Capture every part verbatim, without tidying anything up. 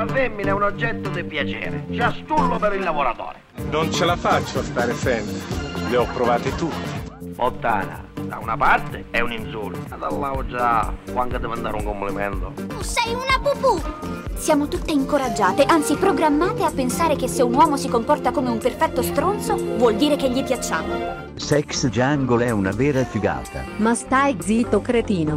La femmina è un oggetto di piacere, ciastullo per il lavoratore. Non ce la faccio a stare sempre, le ho provate tutte. Fontana, da una parte è un insulto, ma dall'altra già, quando devo mandare un complimento. Tu sei una pupù! Siamo tutte incoraggiate, anzi programmate a pensare che se un uomo si comporta come un perfetto stronzo, vuol dire che gli piacciamo. Sex Jungle è una vera figata. Ma stai zitto, cretino.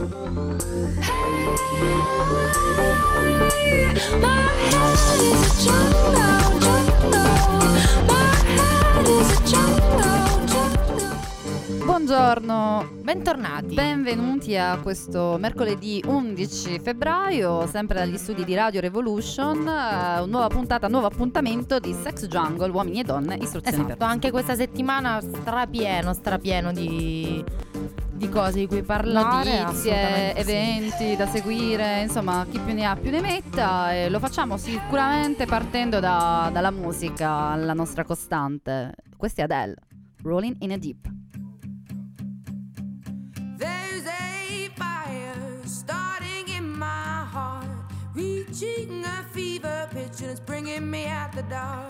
Buongiorno, bentornati, benvenuti a questo mercoledì undici febbraio, sempre dagli studi di Radio Revolution, uh, nuova puntata, nuovo appuntamento di Sex Jungle, uomini e donne, istruzioni esatto, per anche questa settimana strapieno, strapieno di, di cose di cui parlare, notizie, eventi sì. da seguire, insomma chi più ne ha più ne metta, e lo facciamo sicuramente partendo da, dalla musica, la nostra costante. Questa è Adele, Rolling in a Deep. Reaching a fever pitch and it's bringing me out the dark.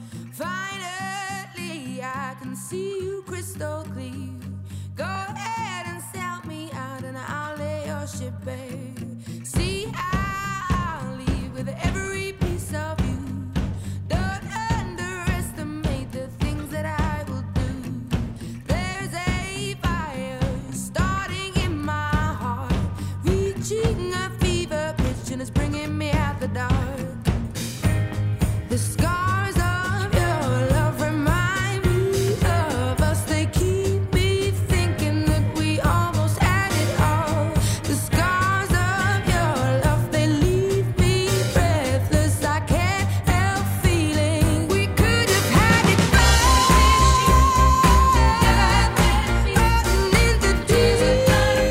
Finally I can see you crystal clear. Go ahead and sell me out and I'll lay your ship bare. See, I'll leave with every piece of you. Don't underestimate the things that I will do. There's a fire starting in my heart, reaching a fever pitch and it's bringing me out the dark. The scars of your love remind me of us. They keep me thinking that we almost had it all. The scars of your love, they leave me breathless. I can't help feeling we could have had it all. Rolling in the deep.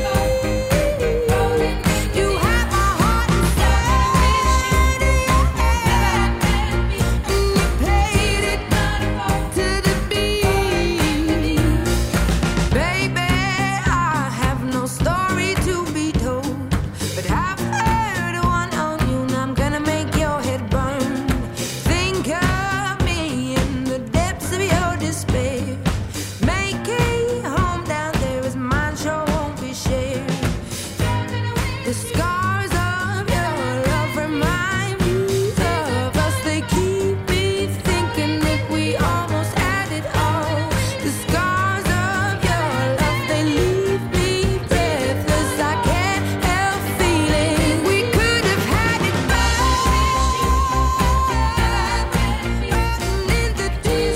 You have my heart inside. And you played it to the beat. Baby, I have no story to be told, but I've heard one on you and I'm gonna make your head burn. Think of me in the depths of your despair. Make a home down there as mine sure won't be shared. The scars of your love remind me of us. They keep me thinking that we almost had it all. The scars of your love, they leave me breathless. I can't help feeling we could have had it all. In the deep.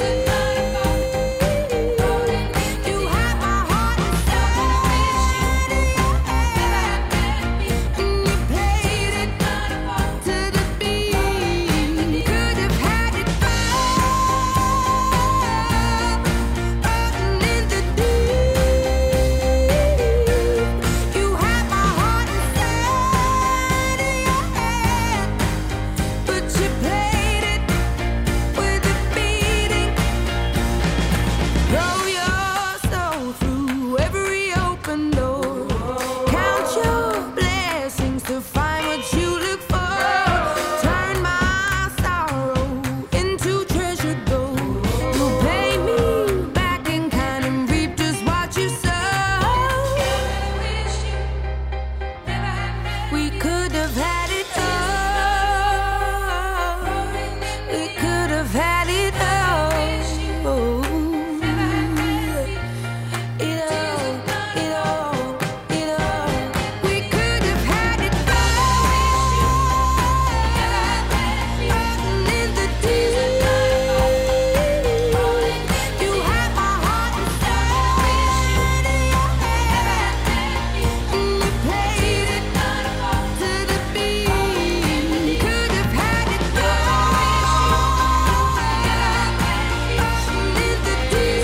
You have my heart inside. And you played it to the beat. Could have had it all. In the deep. You have my heart inside of your hand, but you played it with a beating. Throw your soul through every open door. Count your blessings to find what you look for. Turn my sorrow into treasured gold. You'll pay me back in kind and reap just what you sow. We could have had it all. We could have had it all. It all, it all, it all. We could have had it all. In the deep. You have my heart inside of your hand. And you played it to the beat. Could have had it all. In the deep.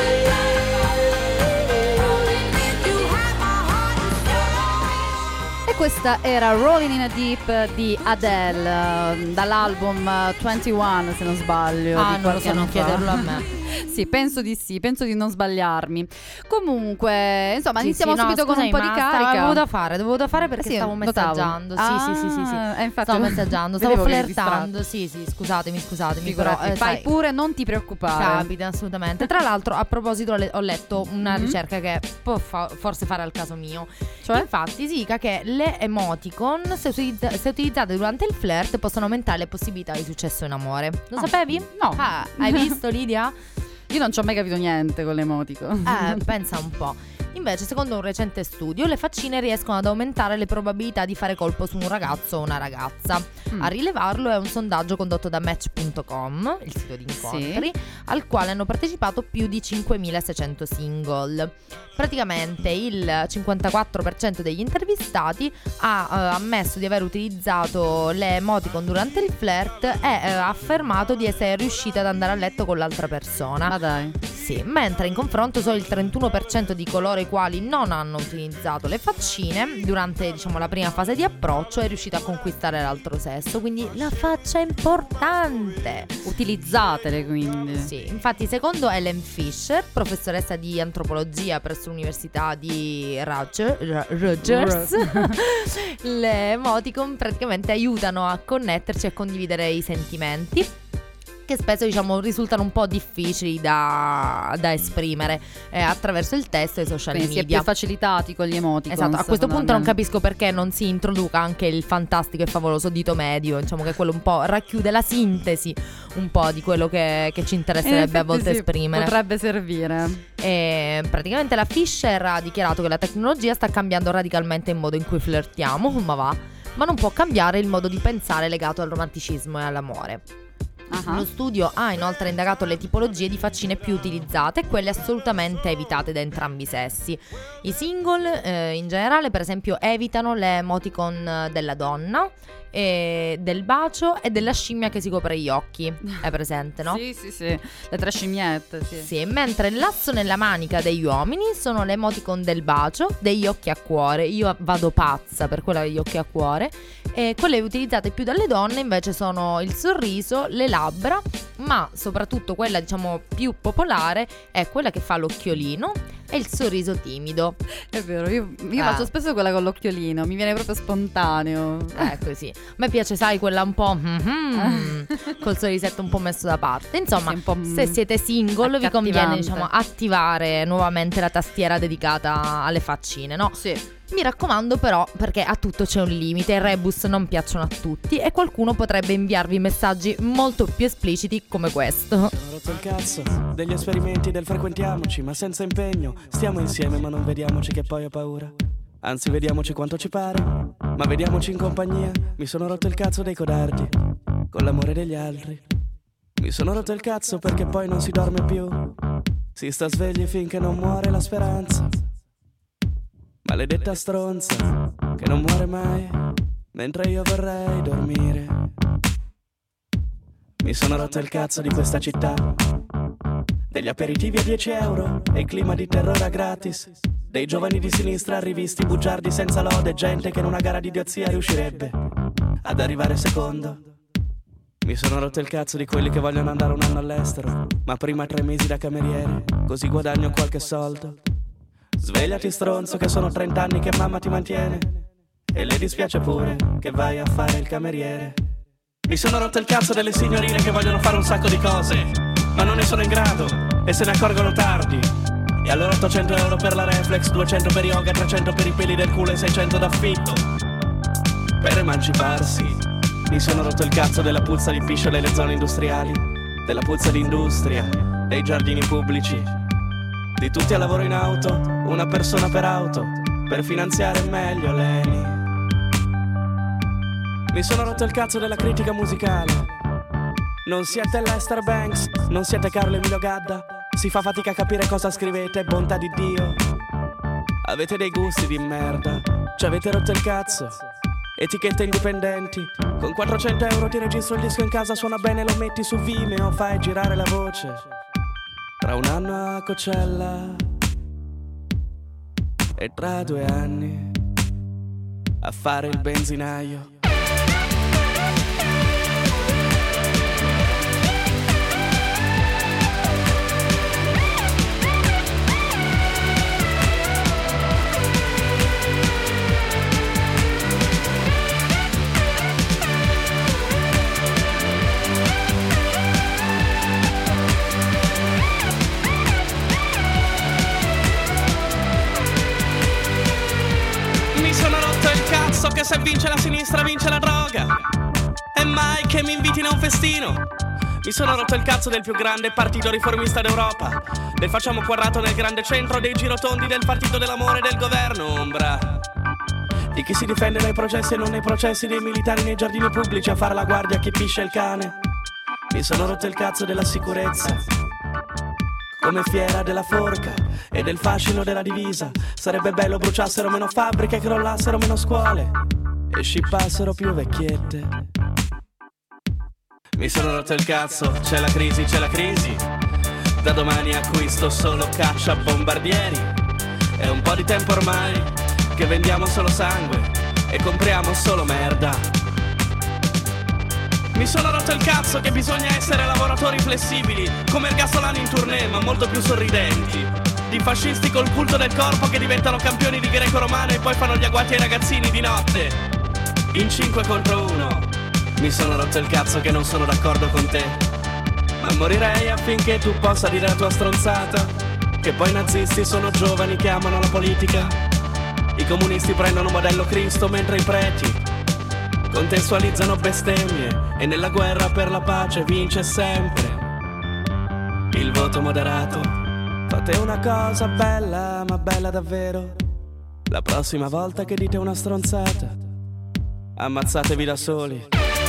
You have my heart inside. E questa era Rolling in a Deep di Adele, eh, dall'album ventuno se non sbaglio. Ah, di non lo qualche so, anno non fa. chiederlo a me. Sì, penso di sì, penso di non sbagliarmi. Comunque, insomma, Sì, iniziamo sì, no, subito con un scusami, po' di ma carica. stavo- Dovevo da fare, dovevo da fare perché Sì, stavo notavo. messaggiando. Sì, Ah, sì, sì, sì, sì. eh, infatti Stavo messaggiando, stavo vedevo che eri flirtando. Sì, sì, scusatemi, scusatemi. Però, Figurati, eh, fai sai, pure, non ti preoccupare. capita assolutamente. Tra l'altro, a proposito, ho le- ho letto una Mhm. ricerca che può fa- forse fare al caso mio. Cioè? Infatti, si dica che le emoticon, se, utilizza- se utilizzate durante il flirt, possono aumentare le possibilità di successo in amore. Lo Ah, sapevi? no. Ah, hai visto, Lidia? Io non ci ho mai capito niente con l'emoticon. Eh, pensa un po'. Invece, secondo un recente studio, le faccine riescono ad aumentare le probabilità di fare colpo su un ragazzo o una ragazza. Mm. A rilevarlo è un sondaggio condotto da Match punto com, il sito di incontri, al quale hanno partecipato più di cinquemilaseicento single. Praticamente il cinquantaquattro per cento degli intervistati ha eh, ammesso di aver utilizzato le emoticon durante il flirt e eh, ha affermato di essere riuscita ad andare a letto con l'altra persona. Ma dai. Sì, mentre in confronto solo il trentuno per cento di coloro i quali non hanno utilizzato le faccine durante, diciamo, la prima fase di approccio è riuscito a conquistare l'altro sesso, quindi la faccia è importante. Utilizzatele quindi. Sì, infatti secondo Ellen Fisher, professoressa di antropologia presso l'università di Rutger- Ru- Rutgers, le emoticon praticamente aiutano a connetterci e a condividere i sentimenti, che spesso, diciamo, risultano un po' difficili da, da esprimere eh, attraverso il testo e i social Quindi si è media. più facilitati con gli emoticon. Esatto, a questo punto non fondamentalmente. capisco perché non si introduca anche il fantastico e favoloso dito medio, diciamo che quello un po' racchiude la sintesi un po' di quello che, che ci In interesserebbe a effetti volte sì, esprimere. potrebbe servire. E praticamente la Fisher ha dichiarato che la tecnologia sta cambiando radicalmente il modo in cui flirtiamo, ma va, ma non può cambiare il modo di pensare legato al romanticismo e all'amore. Ah. Lo studio ha inoltre indagato le tipologie di faccine più utilizzate e quelle assolutamente evitate da entrambi i sessi. I single eh, in generale, per esempio, evitano le emoticon della donna, e del bacio e della scimmia che si copre gli occhi. È presente, no? Sì, sì, sì. Le tre scimmiette, sì. Sì, mentre il lasso nella manica degli uomini sono le emoticon del bacio, degli occhi a cuore. Io vado pazza per quella degli occhi a cuore. E quelle utilizzate più dalle donne invece sono il sorriso, le labbra, ma soprattutto quella, diciamo, più popolare è quella che fa l'occhiolino e il sorriso timido. È vero, io, io Ah. faccio spesso quella con l'occhiolino, mi viene proprio spontaneo. Eh, così. A me piace, sai, quella un po' mhm, col sorrisetto un po' messo da parte. Insomma, Sì, un po', mm, se siete single vi conviene, accattivante. diciamo, attivare nuovamente la tastiera dedicata alle faccine, no? Sì. Mi raccomando però, perché a tutto c'è un limite, i rebus non piacciono a tutti e qualcuno potrebbe inviarvi messaggi molto più espliciti come questo. Sono rotto il cazzo degli esperimenti del frequentiamoci, ma senza impegno. Stiamo insieme ma non vediamoci che poi ho paura. Anzi, vediamoci quanto ci pare, ma vediamoci in compagnia. Mi sono rotto il cazzo dei codardi con l'amore degli altri. Mi sono rotto il cazzo perché poi non si dorme più. Si sta svegli finché non muore la speranza. Maledetta stronza che non muore mai, mentre io vorrei dormire. Mi sono rotto il cazzo di questa città, degli aperitivi a dieci euro e il clima di terrore a gratis, dei giovani di sinistra rivisti bugiardi senza lode, gente che in una gara di idiozia riuscirebbe ad arrivare secondo. Mi sono rotto il cazzo di quelli che vogliono andare un anno all'estero, ma prima tre mesi da cameriere, così guadagno qualche soldo. Svegliati stronzo che sono trent'anni che mamma ti mantiene e le dispiace pure che vai a fare il cameriere. Mi sono rotto il cazzo delle signorine che vogliono fare un sacco di cose, ma non ne sono in grado e se ne accorgono tardi. E allora ottocento euro per la reflex, duecento per yoga, trecento per i peli del culo e seicento d'affitto per emanciparsi. Mi sono rotto il cazzo della puzza di piscio nelle zone industriali, della puzza di industria, dei giardini pubblici, di tutti a lavoro in auto, una persona per auto, per finanziare meglio l'Eni. Mi sono rotto il cazzo della critica musicale. Non siete Lester Banks, non siete Carlo Emilio Gadda. Si fa fatica a capire cosa scrivete, bontà di Dio. Avete dei gusti di merda, ci avete rotto il cazzo. Etichette indipendenti, con quattrocento euro ti registro il disco in casa, suona bene, lo metti su Vimeo, fai girare la voce. Tra un anno a Coachella e tra due anni a fare il benzinaio. So che se vince la sinistra vince la droga. E mai che mi invitino a un festino. Mi sono rotto il cazzo del più grande partito riformista d'Europa, del facciamo quadrato nel grande centro, dei girotondi del partito dell'amore e del governo ombra. Di chi si difende dai processi e non nei processi, dei militari nei giardini pubblici a fare la guardia a chi piscia il cane. Mi sono rotto il cazzo della sicurezza, come fiera della forca e del fascino della divisa. Sarebbe bello bruciassero meno fabbriche, crollassero meno scuole e scippassero più vecchiette. Mi sono rotto il cazzo, c'è la crisi, c'è la crisi. Da domani acquisto solo caccia bombardieri. È un po' di tempo ormai che vendiamo solo sangue e compriamo solo merda. Mi sono rotto il cazzo che bisogna essere lavoratori flessibili, come Ergasolani in tournée ma molto più sorridenti. Di fascisti col culto del corpo che diventano campioni di greco-romano e poi fanno gli agguati ai ragazzini di notte. In cinque contro uno. Mi sono rotto il cazzo che non sono d'accordo con te, ma morirei affinché tu possa dire la tua stronzata. Che poi i nazisti sono giovani che amano la politica. I comunisti prendono modello Cristo mentre i preti contestualizzano bestemmie. E nella guerra per la pace vince sempre il voto moderato. Fate una cosa bella, ma bella davvero. La prossima volta che dite una stronzata, ammazzatevi da soli.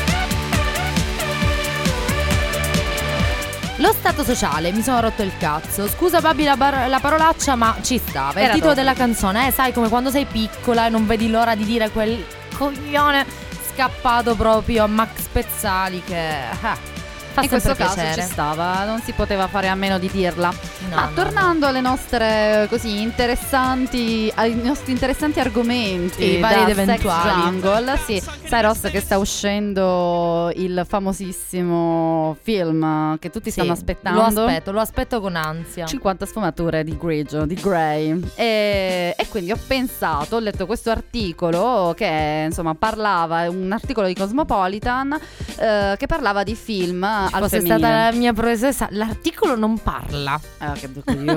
Lo stato sociale, mi sono rotto il cazzo. Scusa Babi la, bar- la parolaccia, ma ci stava. È il Era titolo troppo. della canzone, eh, sai, come quando sei piccola e non vedi l'ora di dire quel coglione scappato proprio a Max Pezzali che ah, fa In sempre questo caso piacere. ci stava, non si poteva fare a meno di dirla. No, Ma no, tornando alle nostre così interessanti ai nostri interessanti argomenti Sì, vari da ed eventuali. Sex Jungle, sì, sai Ross che sta uscendo il famosissimo film che tutti Sì, stanno aspettando. Lo aspetto, lo aspetto con ansia. cinquanta sfumature di grigio, di grey. E, e quindi ho pensato, ho letto questo articolo che insomma parlava, un articolo di Cosmopolitan eh, che parlava di film al Fosse femminile. stata la mia professoressa, l'articolo non parla. Ah, che brutto io.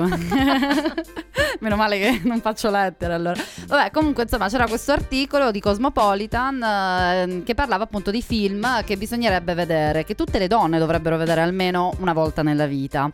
Meno male che non faccio lettere allora. Vabbè, comunque insomma c'era questo articolo di Cosmopolitan eh, che parlava appunto di film che bisognerebbe vedere, che tutte le donne dovrebbero vedere almeno una volta nella vita.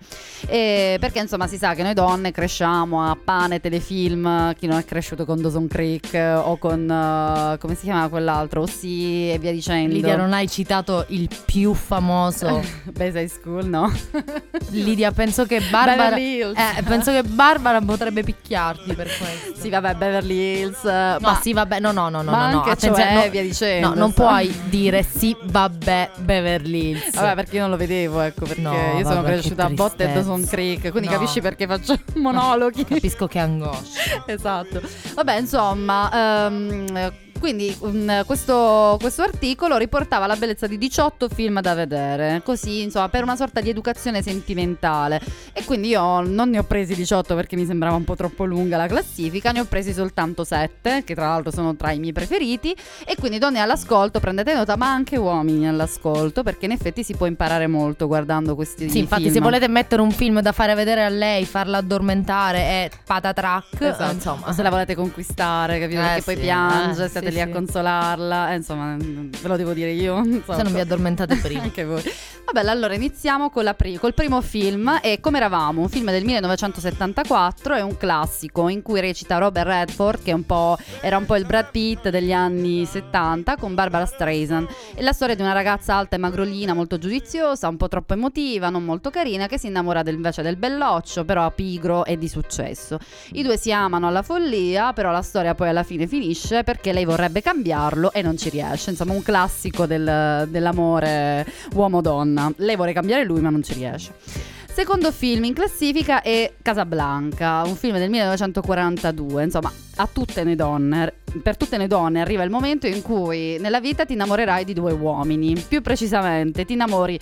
E perché insomma si sa che noi donne cresciamo a pane, telefilm, chi non è cresciuto con Dawson Creek eh, o con eh, come si chiama quell'altro, O sì e via dicendo. Lidia, non hai citato il più famoso. Base High School, no? Lidia, penso che Barbara Beverly Hills. eh, penso che Barbara potrebbe picchiarti per questo. Sì, vabbè, Beverly Hills. No, ma sì, vabbè, no, no, no, no, ma no, no. anche attenzione, cioè, no, via dicendo. no, non sta- puoi dire sì, vabbè, Beverly Hills. Vabbè, perché io non lo vedevo, ecco, perché No, io sono vabbè, cresciuta a che botte e tristezza. Dawson Creek, quindi No. capisci perché faccio monologhi. Capisco che angoscia. Esatto. Vabbè, insomma, ehm, quindi um, questo, questo articolo riportava la bellezza di diciotto film da vedere, così insomma per una sorta di educazione sentimentale. E quindi io non ne ho presi diciotto perché mi sembrava un po' troppo lunga la classifica, ne ho presi soltanto sette, che tra l'altro sono tra i miei preferiti. E quindi donne all'ascolto, prendete nota, ma anche uomini all'ascolto, perché in effetti si può imparare molto guardando questi Sì, infatti, film. se volete mettere un film da fare vedere a lei, farla addormentare e patatrack, Esatto. insomma, O se la volete conquistare, capito? Eh, Perché poi sì, piange, eh, state sì, lì a sì. consolarla. Eh, insomma, ve lo devo dire io. Insomma, se non vi addormentate prima. anche voi. Vabbè, allora iniziamo con la pri- col primo film. E Come eravamo, un film del millenovecentosettantaquattro, è un classico in cui recita Robert Redford, che è un po', era un po' il Brad Pitt degli anni settanta, con Barbara Streisand. È la storia di una ragazza alta e magrolina, molto giudiziosa, un po' troppo emotiva, non molto carina, che si innamora del- invece del belloccio, però pigro e di successo. I due si amano alla follia, però la storia poi alla fine finisce perché lei vorrebbe cambiarlo e non ci riesce. Insomma, un classico del- dell'amore uomo-donna. Lei vuole cambiare lui, ma non ci riesce. Secondo film in classifica è Casablanca, un film del millenovecentoquarantadue. Insomma, a tutte le donne, per tutte le donne arriva il momento in cui nella vita ti innamorerai di due uomini. Più precisamente, ti innamori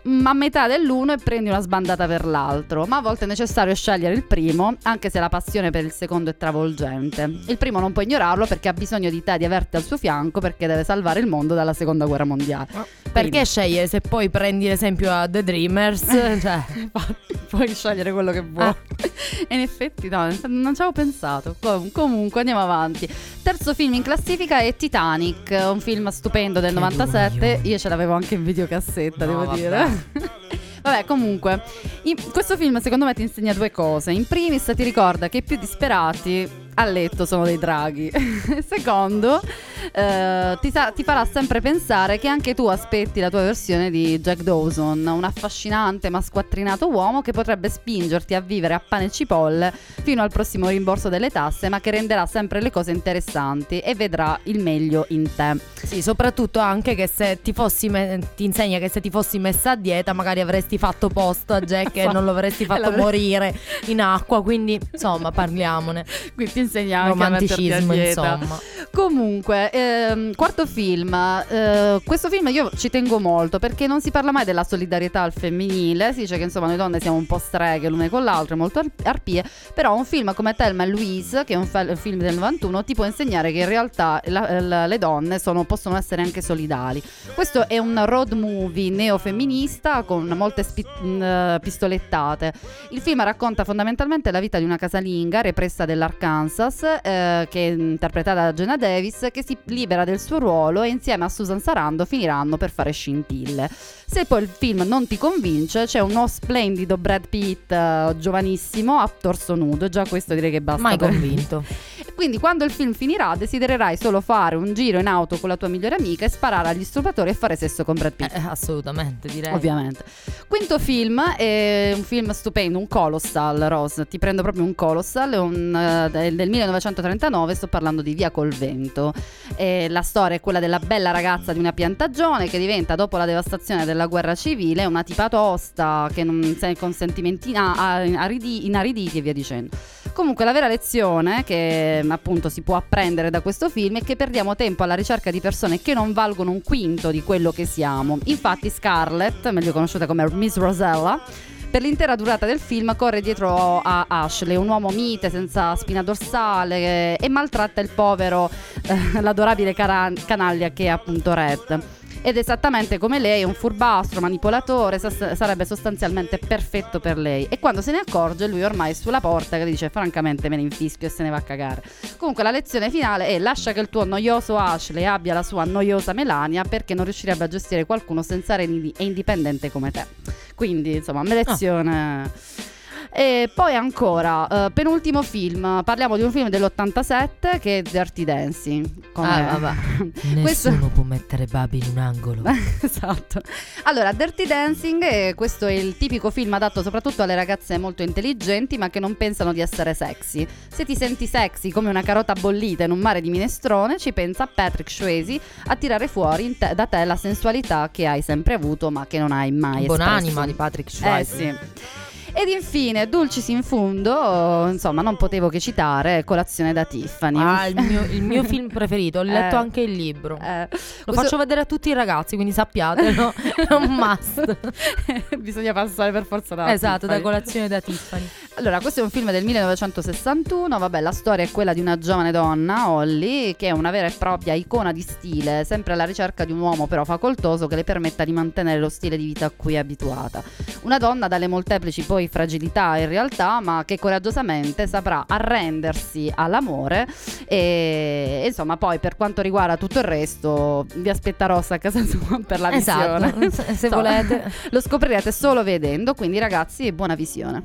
a metà dell'uno e prendi una sbandata per l'altro, ma a volte è necessario scegliere il primo, anche se la passione per il secondo è travolgente. Il primo non puoi ignorarlo perché ha bisogno di te, di averti al suo fianco, perché deve salvare il mondo dalla seconda guerra mondiale. Oh, perché scegliere se poi prendi l'esempio a The Dreamers? Cioè, puoi scegliere quello che vuoi. Ah. E in effetti no, non ci avevo pensato. Com- comunque andiamo avanti. Terzo film in classifica è Titanic, un film stupendo del Che novantasette. dugno. Io ce l'avevo anche in videocassetta, No, devo vabbè. dire. Vabbè, comunque, in- questo film secondo me ti insegna due cose. In primis ti ricorda che i più disperati a letto sono dei draghi. Secondo, eh, ti, sa- ti farà sempre pensare che anche tu aspetti la tua versione di Jack Dawson, un affascinante ma squattrinato uomo che potrebbe spingerti a vivere a pane e cipolle fino al prossimo rimborso delle tasse, ma che renderà sempre le cose interessanti e vedrà il meglio in te. Sì, soprattutto anche che se ti fossi me- ti insegna che se ti fossi messa a dieta magari avresti fatto posto a Jack e non lo avresti fatto l'avrei- morire in acqua, quindi insomma parliamone. Qui ti insegna anche a metterti a Romanticismo, dieta. insomma. Comunque, ehm, quarto film. eh, questo film io ci tengo molto perché non si parla mai della solidarietà al femminile. Si dice che insomma noi donne siamo un po' streghe l'une con l'altra, molto ar- arpie. Però un film come Thelma e Louise, che è un fa- film del novantuno, ti può insegnare che in realtà la- la- le donne sono, possono essere anche solidali. Questo è un road movie neofemminista con molte spi- mh, pistolettate. Il film racconta fondamentalmente la vita di una casalinga repressa dell'Arkansas, eh, che è interpretata da Jenna Davis, che si libera del suo ruolo e insieme a Susan Sarandon finiranno per fare scintille. Se poi il film non ti convince, c'è uno splendido Brad Pitt, eh, giovanissimo, a torso nudo. Già questo direi che basta. Mai per- convinto. Quindi quando il film finirà desidererai solo fare un giro in auto con la tua migliore amica e sparare agli stupratori e fare sesso con Brad Pitt. Eh, assolutamente, direi. Ovviamente. Quinto film è un film stupendo, un colossal, Rose. Ti prendo proprio un colossal, è un, eh, del del millenovecentotrentanove, sto parlando di Via col vento. E la storia è quella della bella ragazza di una piantagione che diventa, dopo la devastazione della guerra civile, una tipa tosta che non sa con sentimenti ina- a- aridi- inariditi e via dicendo. Comunque la vera lezione che appunto si può apprendere da questo film è che perdiamo tempo alla ricerca di persone che non valgono un quinto di quello che siamo. Infatti Scarlett, meglio conosciuta come Miss Rosella, per l'intera durata del film corre dietro a Ashley, un uomo mite senza spina dorsale, eh, e maltratta il povero, eh, l'adorabile cara- canaglia che è appunto Red. Ed esattamente come lei è un furbastro, manipolatore, sas- sarebbe sostanzialmente perfetto per lei. E quando se ne accorge, lui ormai è sulla porta che dice francamente me ne infischio e se ne va a cagare. Comunque la lezione finale è: lascia che il tuo noioso Ashley abbia la sua noiosa Melania, perché non riuscirebbe a gestire qualcuno senza reni e indipendente come te. Quindi insomma, lezione... E poi ancora, eh, penultimo film, parliamo di un film dell'ottantasette che è Dirty Dancing. Come- Ah, vabbè. Questo- Nessuno può mettere Babi in un angolo. Esatto. Allora, Dirty Dancing, eh, questo è il tipico film adatto soprattutto alle ragazze molto intelligenti ma che non pensano di essere sexy. Se ti senti sexy come una carota bollita in un mare di minestrone, ci pensa Patrick Swayze a tirare fuori in te- da te la sensualità che hai sempre avuto ma che non hai mai Buonanima espresso. di Patrick Eh Swayze. sì. Ed infine, Dulcis in fundo, insomma, non potevo che citare Colazione da Tiffany. Ah, il mio, il mio film preferito, ho letto Eh. anche il libro. Eh, Lo questo- faccio vedere a tutti i ragazzi, quindi sappiatelo, è un must. Bisogna passare per forza da Esatto, da Tiffany. Colazione da Tiffany. Allora, questo è un film del millenovecentosessantuno. Vabbè, la storia è quella di una giovane donna, Holly, che è una vera e propria icona di stile, sempre alla ricerca di un uomo però facoltoso che le permetta di mantenere lo stile di vita a cui è abituata. Una donna dalle molteplici poi fragilità in realtà, ma che coraggiosamente saprà arrendersi all'amore e, e insomma poi per quanto riguarda tutto il resto vi aspetta Rossa a casa sua per la Esatto, visione. se- se Insomma, volete. lo scoprirete solo vedendo, quindi ragazzi buona visione.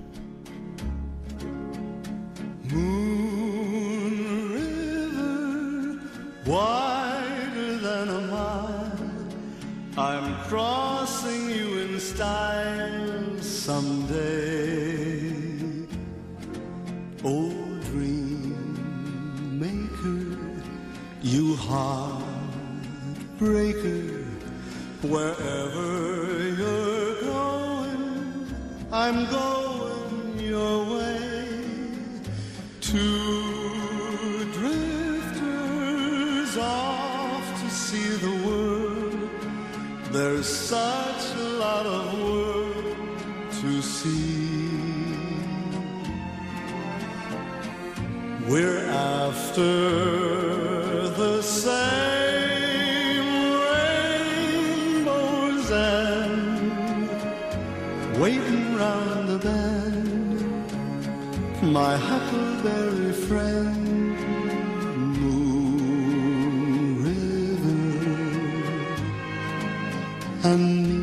Wider than a mile, I'm crossing you in style someday. Oh, dream maker, you heartbreaker, wherever you're going, I'm going your way. Two drifters off to see the world, There's such a lot of world to see. We're after the same rainbows and waiting round the bend, my huckleberry friend, Moon River, and me.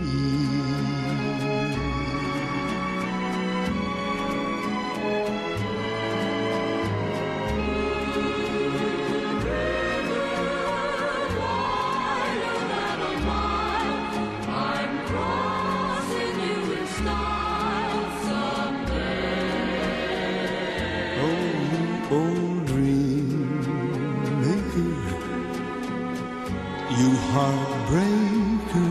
Heartbreaker,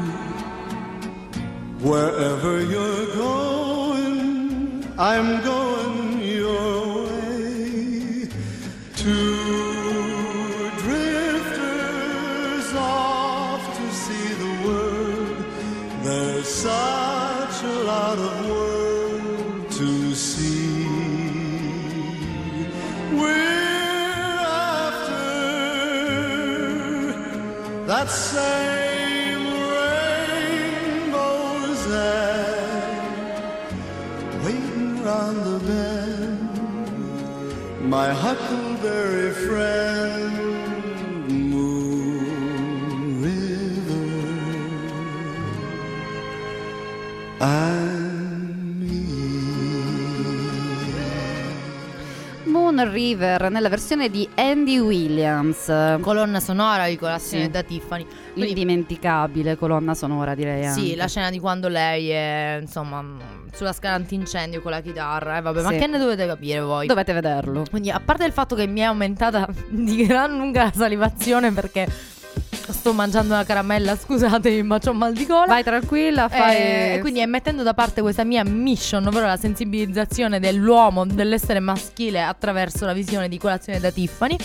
wherever you're going, I'm going your way. Two drifters off to see the world. There's such a lot of world to see. We're after that same rainbow's end, waiting round the bend, my huckleberry friend, Moon River, and me. Moon River nella versione di Andy Williams, colonna sonora di Colazione Sì. da Tiffany. Quindi, indimenticabile colonna sonora, direi anche. sì, la scena di quando lei è insomma sulla scala antincendio con la chitarra. Eh, vabbè, ma Sì. che ne dovete capire voi? Dovete vederlo. Quindi, a parte il fatto che mi è aumentata di gran lunga la salivazione perché sto mangiando una caramella, scusatemi, ma c'ho mal di gola. Vai tranquilla, fai. Eh, E quindi, mettendo da parte questa mia mission, ovvero la sensibilizzazione dell'uomo, dell'essere maschile attraverso la visione di Colazione da Tiffany,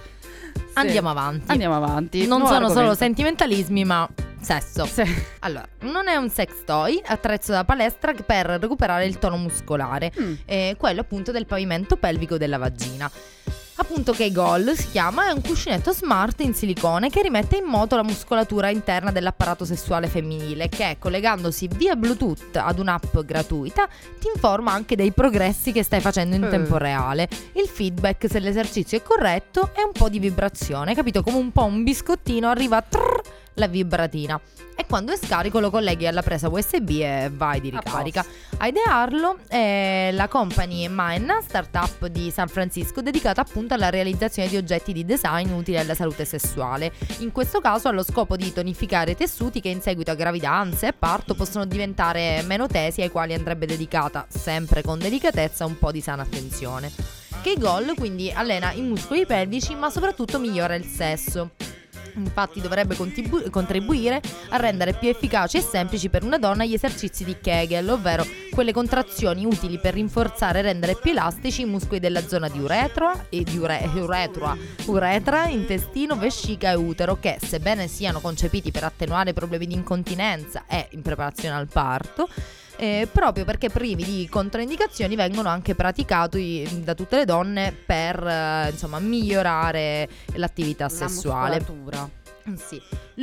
andiamo avanti. Andiamo avanti. Non Nuovo sono solo argomento. sentimentalismi, ma sesso. Sì. Allora, non è un sex toy, attrezzo da palestra per recuperare il tono muscolare, Mm. eh, quello appunto del pavimento pelvico della vagina. Appunto Kegol si chiama, è un cuscinetto smart in silicone che rimette in moto la muscolatura interna dell'apparato sessuale femminile, che collegandosi via Bluetooth ad un'app gratuita ti informa anche dei progressi che stai facendo in Eh. tempo reale, il feedback se l'esercizio è corretto e un po' di vibrazione, capito? Come un po' un biscottino arriva trrr, la vibratina, e quando è scarico lo colleghi alla presa U S B e vai di ricarica. A idearlo è la company Mine, startup di San Francisco dedicata appunto alla realizzazione di oggetti di design utili alla salute sessuale. In questo caso allo scopo di tonificare i tessuti che in seguito a gravidanze e parto possono diventare meno tesi, ai quali andrebbe dedicata, sempre con delicatezza, un po' di sana attenzione. Kegol quindi allena i muscoli pelvici, ma soprattutto migliora il sesso. Infatti dovrebbe contribu- contribuire a rendere più efficaci e semplici per una donna gli esercizi di Kegel, ovvero quelle contrazioni utili per rinforzare e rendere più elastici i muscoli della zona di uretra, e di ure- uretra, uretra, intestino, vescica e utero, che sebbene siano concepiti per attenuare problemi di incontinenza e in preparazione al parto, Eh, proprio perché privi di controindicazioni vengono anche praticati da tutte le donne per eh, insomma migliorare l'attività La sessuale. muscolatura. Sì.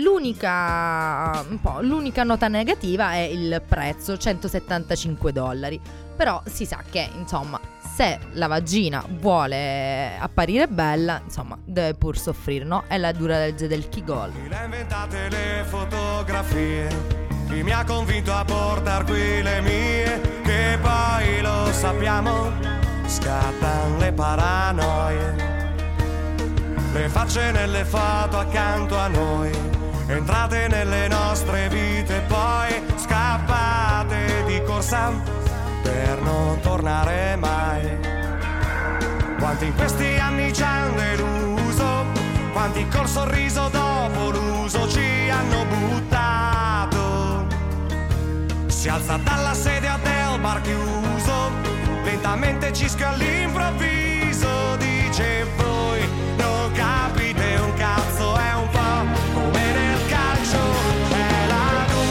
L'unica, un po', l'unica nota negativa è il prezzo, centosettantacinque dollari. Però si sa che, insomma, se la vagina vuole apparire bella, insomma, deve pur soffrire, no? È la dura legge del Kegol. Chi le ha inventate le fotografie? Chi mi ha convinto a portar qui le mie? Che poi lo sappiamo, scattano le paranoie. Le facce nelle foto accanto a noi, entrate nelle nostre vite, poi scappate di corsa per non tornare mai. Quanti in questi anni ci hanno deluso, quanti col sorriso dopo l'uso ci hanno buttato. Si alza dalla sedia del bar chiuso, lentamente cischio all'improvviso, dice voi non capite un cazzo, è un po' come nel calcio, è la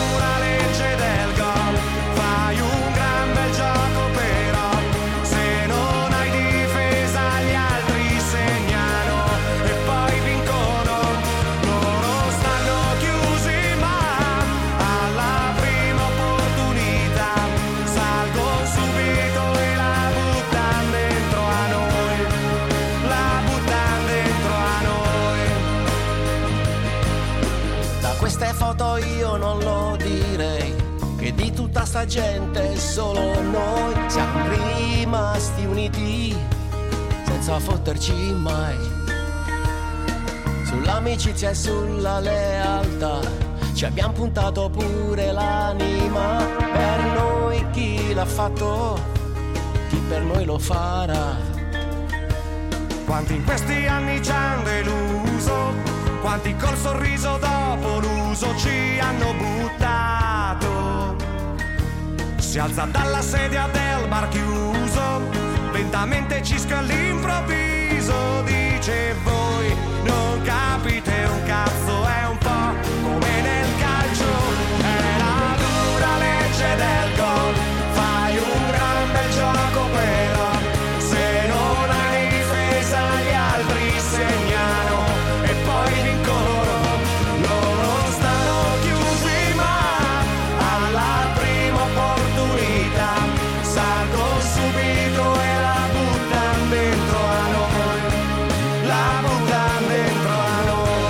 queste foto io non lo direi, che di tutta sta gente solo noi siamo rimasti uniti senza fotterci mai. Sull'amicizia e sulla lealtà ci abbiamo puntato pure l'anima. Per noi chi l'ha fatto, chi per noi lo farà. Quanti in questi anni ci hanno deluso, quanti col sorriso dopo l'uso ci hanno buttato. Si alza dalla sedia del bar chiuso, lentamente cisca all'improvviso. Dice voi non capite un cazzo, è un po' come nel calcio, è la dura legge del gol. Fai un gran bel gioco però, se non hai difesa gli altri segnano e poi vincono. Loro stanno chiusi ma alla prima opportunità salgo subito e la buttano dentro a noi, la buttano dentro a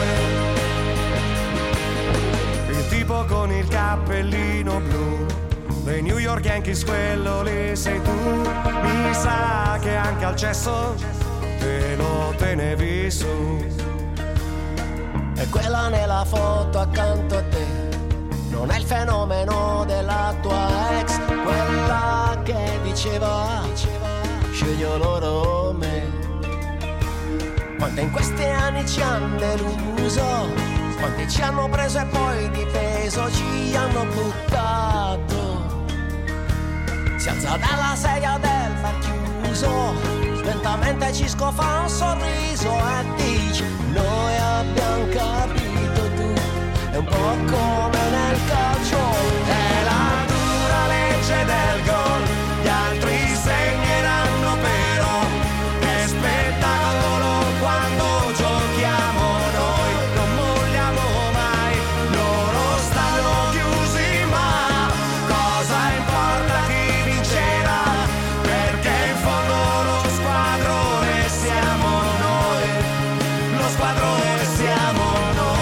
noi. Il tipo con il cappellino blu dei New York Yankees, quello lì sei tu. Mi sa che anche al cesso te lo tenevi su. E quella nella foto accanto a te non è il fenomeno della tua ex, quella che diceva sceglio loro o me. Quante in questi anni ci hanno deluso, quanti ci hanno preso e poi di peso ci hanno buttato. Si alza dalla sedia del bar chiuso, lentamente ci scofa un sorriso e dice noi abbiamo capito tu, è un po' come nel calcio, è la dura legge del gol, gli altri segneranno però, è spettacolo quando giochiamo noi, non molliamo mai, loro stanno chiusi ma cosa importa chi vincerà, perché in fondo lo squadrone siamo noi, lo squadrone siamo noi.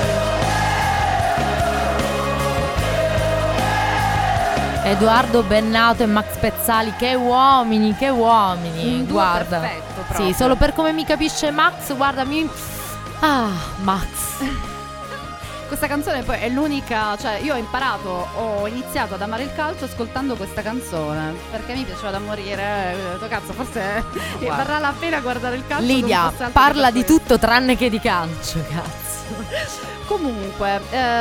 Edoardo Bennato e Max Pezzali, che uomini, che uomini. Un duo guarda. perfetto proprio. Sì, solo per come mi capisce Max, guarda, mi Ah, Max. Questa canzone poi è l'unica, cioè io ho imparato, ho iniziato ad amare il calcio ascoltando questa canzone, perché mi piaceva da morire. Ho detto cazzo, forse Guarda. varrà la pena guardare il calcio. Lidia, con fosse altro parla che di questo. tutto tranne che di calcio, cazzo. Comunque,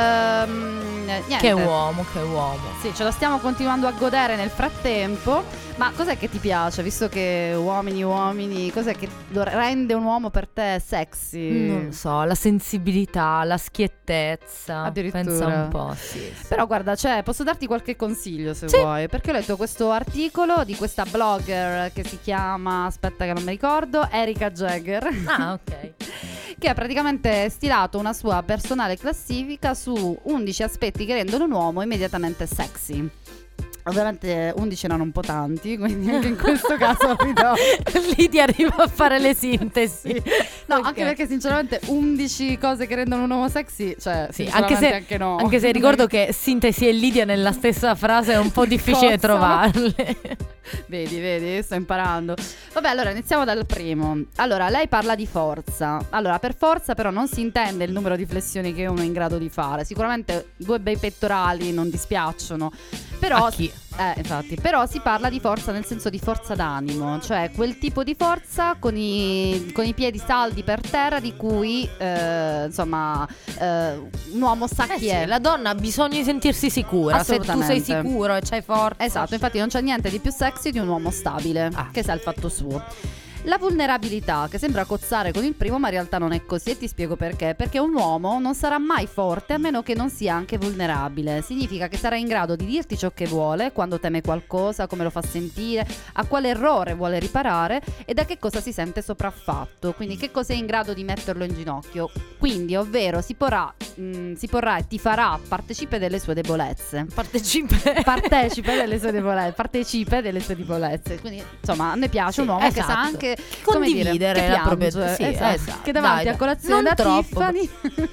ehm, niente. Che uomo, che uomo. Sì, ce lo stiamo continuando a godere nel frattempo. Ma cos'è che ti piace? Visto che uomini, uomini, cos'è che lo rende un uomo per te sexy? Non lo so, la sensibilità, la schiettezza. Addirittura. Pensa un po', sì, sì. Però guarda, cioè, posso darti qualche consiglio se Sì. vuoi, perché ho letto questo articolo di questa blogger che si chiama, aspetta che non mi ricordo, Erika Jagger. Ah, ok. Che ha praticamente stilato una sua personale classifica su undici aspetti che rendono un uomo immediatamente sexy. Ovviamente undici erano un po' tanti, quindi anche in questo caso vi do. Lidia arriva a fare le sintesi. No, Ok. anche perché sinceramente undici cose che rendono un uomo sexy, cioè Sì, sinceramente anche se, anche no. anche se ricordo che sintesi e Lidia nella stessa frase è un po' difficile Cozzano. trovarle. Vedi, vedi, sto imparando. Vabbè, allora iniziamo dal primo. Allora, lei parla di forza. Allora, per forza però non si intende il numero di flessioni che uno è in grado di fare. Sicuramente due bei pettorali non dispiacciono. Però A chi? Eh, infatti, però si parla di forza nel senso di forza d'animo, cioè quel tipo di forza con i, con i piedi saldi per terra di cui, eh, insomma, eh, un uomo sa Eh chi sì, è. la donna ha bisogno di sentirsi sicura. Se tu sei Assolutamente. sicuro e c'hai forza. Esatto, infatti non c'è niente di più sexy di un uomo stabile, Ah. che sa il fatto suo. La vulnerabilità, che sembra cozzare con il primo, ma in realtà non è così, e ti spiego perché. Perché un uomo non sarà mai forte a meno che non sia anche vulnerabile. Significa che sarà in grado di dirti ciò che vuole, quando teme qualcosa, come lo fa sentire, a quale errore vuole riparare e da che cosa si sente sopraffatto. Quindi che cosa è in grado di metterlo in ginocchio. Quindi, ovvero, si porrà mh, si porrà e ti farà partecipe delle sue debolezze. Partecipe. Partecipe delle sue debolezze. Partecipe delle sue debolezze. Quindi, insomma, a noi piace Sì, un uomo esatto. che sa anche Che come condividere dire, che la propria- piange, sì, esatto, esatto. che davanti Dai, a colazione non da troppo. Tiffany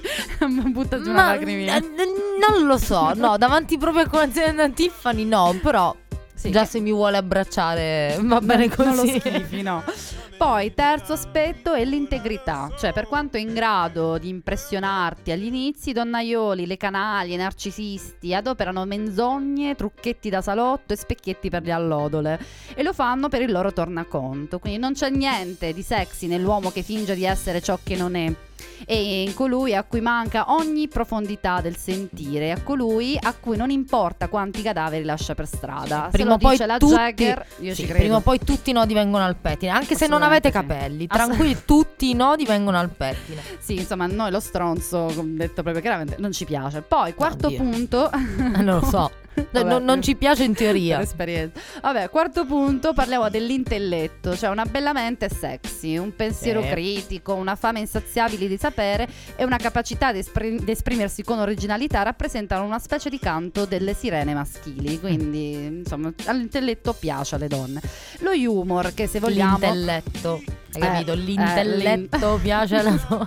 butta giù una Ma lacrimina. eh, non lo so, no, davanti proprio a colazione da Tiffany no, però Sì, già che- se mi vuole abbracciare va bene così. Non lo schifi, no. Poi, terzo aspetto è l'integrità. Cioè, per quanto in grado di impressionarti agli inizi, i donnaioli, le canaglie, i narcisisti adoperano menzogne, trucchetti da salotto e specchietti per le allodole. E lo fanno per il loro tornaconto. Quindi non c'è niente di sexy nell'uomo che finge di essere ciò che non è. E in colui a cui manca ogni profondità del sentire, a colui a cui non importa quanti cadaveri lascia per strada. Se Prima lo o poi dice la tutti, Jagger, io sì, ci credo. prima o poi tutti i nodi vengono al pettine, anche se non avete Assolutamente sì. capelli, tranquilli, tutti i nodi vengono al pettine. Sì, insomma, a noi lo stronzo, come detto proprio chiaramente, non ci piace. Poi, quarto Oddio. punto. Eh, non lo so. Vabbè, non, non ci piace in teoria. per esperienza. Vabbè, quarto punto, parliamo dell'intelletto, cioè una bella mente sexy, un pensiero Sì. critico, una fame insaziabile di sapere e una capacità di, esprim- di esprimersi con originalità rappresentano una specie di canto delle sirene maschili, quindi insomma all'intelletto piace alle donne. Lo humor, che se vogliamo... L'intelletto, hai Eh, capito? eh, L'intelletto piace alla donna.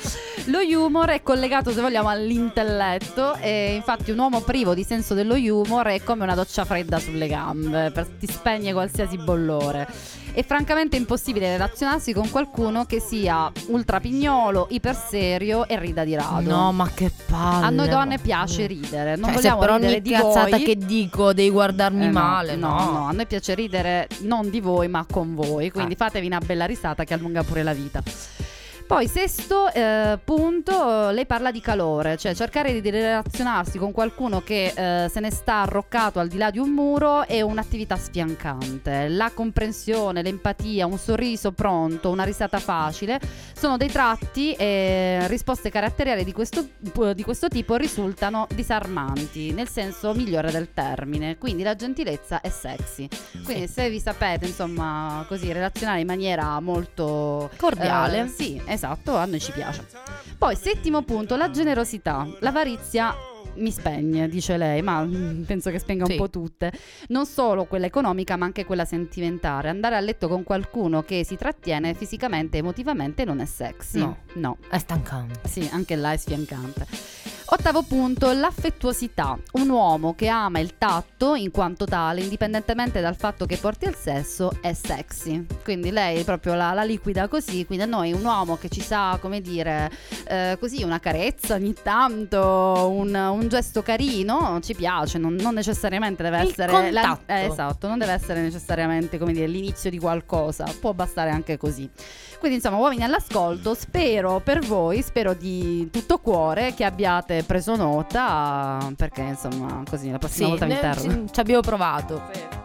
Lo humor è collegato, se vogliamo, all'intelletto e infatti un uomo privo di senso dello humor è come una doccia fredda sulle gambe, per- ti spegne qualsiasi bollore. È francamente impossibile relazionarsi con qualcuno che sia ultra pignolo, iper serio e rida di rado. No, ma che palle. A noi donne ma- piace ridere, non Cioè, se vogliamo per ridere ogni di cazzata voi. che dico devi guardarmi Eh, no, male, no. no, no, a noi piace ridere non di voi ma con voi, quindi Ah. fatevi una bella risata che allunga pure la vita. Poi sesto eh, punto, lei parla di calore, cioè cercare di relazionarsi con qualcuno che eh, se ne sta arroccato al di là di un muro è un'attività sfiancante. La comprensione, l'empatia, un sorriso pronto, una risata facile sono dei tratti e risposte caratteriali di questo, di questo tipo risultano disarmanti, nel senso migliore del termine. Quindi la gentilezza è sexy. Quindi se vi sapete, insomma, così relazionare in maniera molto Cordiale. eh, sì, esatto, a noi ci piace. Poi settimo punto, la generosità. L'avarizia mi spegne, dice lei, ma mm, penso che spenga Sì. un po' tutte. Non solo quella economica, ma anche quella sentimentale. Andare a letto con qualcuno che si trattiene fisicamente e emotivamente non è sexy. No. No. È stancante. Sì, anche là è sfiancante. Ottavo punto, l'affettuosità. Un uomo che ama il tatto in quanto tale, indipendentemente dal fatto che porti al sesso, è sexy. Quindi lei proprio la, la liquida così. Quindi a noi un uomo che ci sa, come dire, eh, così una carezza ogni tanto, un, un gesto carino, ci piace. Non, non necessariamente deve Il essere la- contatto. eh, esatto, non deve essere necessariamente, come dire, l'inizio di qualcosa. Può bastare anche così. Quindi insomma, uomini all'ascolto, spero per voi, spero di tutto cuore che abbiate preso nota, perché insomma così la prossima Sì, volta vi ne- interno. ci, ci abbiamo provato.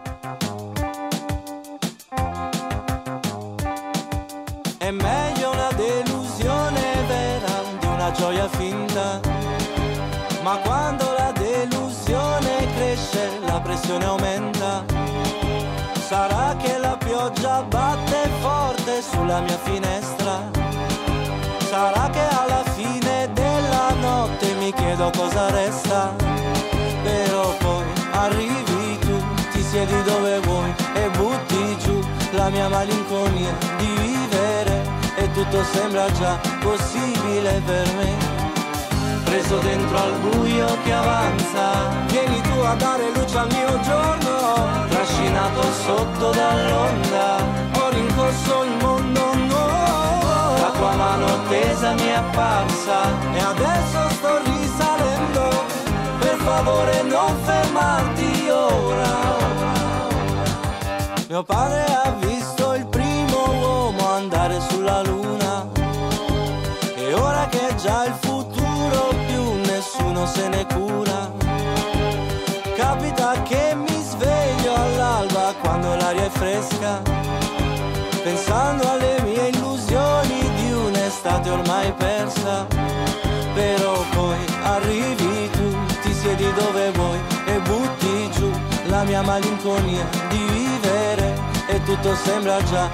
È meglio una delusione vera di una gioia finta, ma quando la delusione cresce la pressione aumenta. Sarà che la pioggia batte forte sulla mia finestra, sarà che alla fine della notte mi chiedo cosa resta, però poi arrivi tu, ti siedi dove vuoi e butti giù la mia malinconia di vivere e tutto sembra già possibile per me. Preso dentro al buio che avanza, vieni tu a dare luce al mio giorno, trascinato sotto dall'onda, ho rincorso il mondo, no. La tua mano tesa mi è apparsa e adesso sto risalendo, per favore non fermarti ora. Mio padre ha visto il primo uomo andare sulla luna e ora che è già il futuro più nessuno se ne cura. Capita che mi sveglio all'alba quando l'aria è fresca, pensando alle mie illusioni di un'estate ormai persa, però poi arrivi tu, ti siedi dove vuoi e butti giù la mia malinconia di vivere e tutto sembra già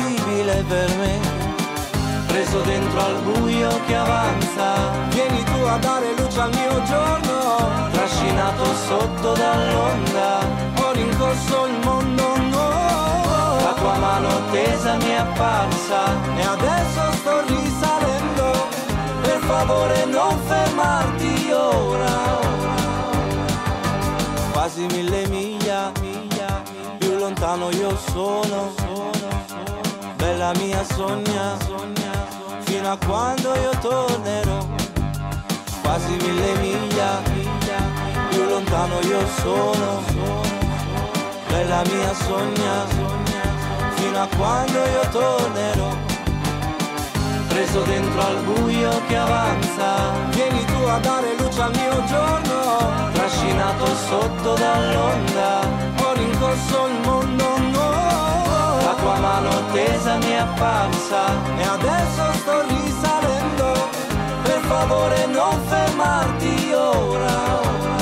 possibile per me. Preso dentro al buio che avanza, vieni tu a a dare luce al mio giorno, trascinato sotto dall'onda, ho rincorso il mondo, no. La tua mano tesa mi è apparsa e adesso sto risalendo, per favore non fermarti ora. Quasi mille miglia, miglia, più lontano io sono, bella mia sogna, fino a quando io tornerò. Quasi mille miglia, miglia, più lontano io sono, bella mia sogna, fino a quando io tornerò. Preso dentro al buio che avanza, vieni tu a dare luce al mio giorno, trascinato sotto dall'onda, ho rincorso il mondo, no. La tua mano tesa mi è apparsa e adesso sto risalendo, per favore non fermarti ora.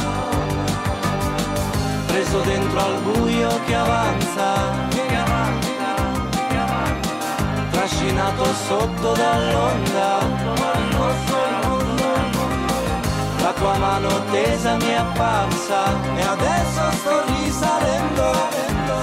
Preso dentro al buio che avanza, trascinato sotto dall'onda, la tua mano tesa mi è apparsa e adesso sto risalendo.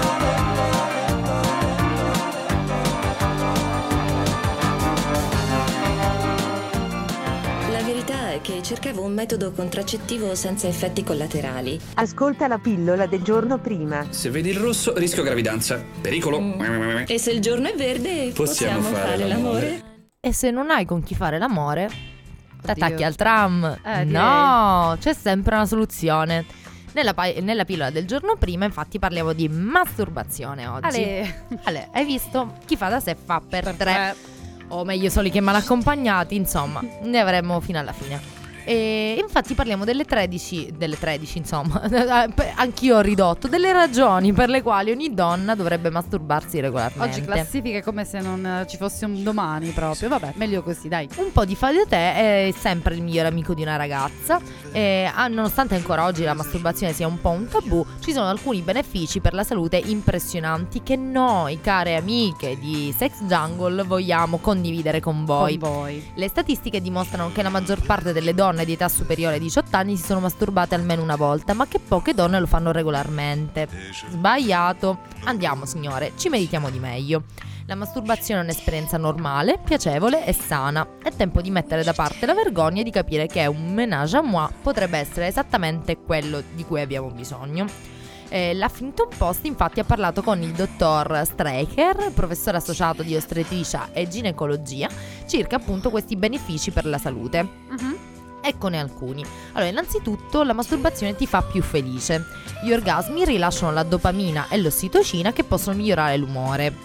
La verità è che cercavo un metodo contraccettivo senza effetti collaterali. Ascolta la pillola del giorno prima. Se vedi il rosso, rischio gravidanza. Pericolo. Mm. E se il giorno è verde, possiamo, possiamo fare, fare l'amore. l'amore. E se non hai con chi fare l'amore, t'attacchi al tram. Eh, no, c'è sempre una soluzione. Nella, pa- nella pillola del giorno prima, infatti, parliamo di masturbazione oggi. Ale. Ale, hai visto? Chi fa da sé fa per, per tre. tre. O meglio soli che malaccompagnati, insomma, ne avremo fino alla fine. E infatti parliamo delle tredici, delle tredici insomma, anch'io ho ridotto, delle ragioni per le quali ogni donna dovrebbe masturbarsi regolarmente. Oggi classifiche come se non ci fosse un domani proprio, vabbè, meglio così, dai. Un po' di fai da te è sempre il migliore amico di una ragazza e nonostante ancora oggi la masturbazione sia un po' un tabù, ci sono alcuni benefici per la salute impressionanti che noi, care amiche di Sex Jungle, vogliamo condividere con voi. Con voi. Le statistiche dimostrano che la maggior parte delle donne di età superiore ai diciotto anni si sono masturbate almeno una volta, ma che poche donne lo fanno regolarmente. Sbagliato. Andiamo signore, ci meritiamo di meglio. La masturbazione è un'esperienza normale, piacevole e sana. È tempo di mettere da parte la vergogna e di capire che un ménage à moi potrebbe essere esattamente quello di cui abbiamo bisogno. Eh, l'Huffington Post infatti ha parlato con il dottor Streicher, professore associato di ostetricia e ginecologia, circa appunto questi benefici per la salute. Uh-huh. Eccone alcuni. Allora, innanzitutto la masturbazione ti fa più felice. Gli orgasmi rilasciano la dopamina e l'ossitocina che possono migliorare l'umore.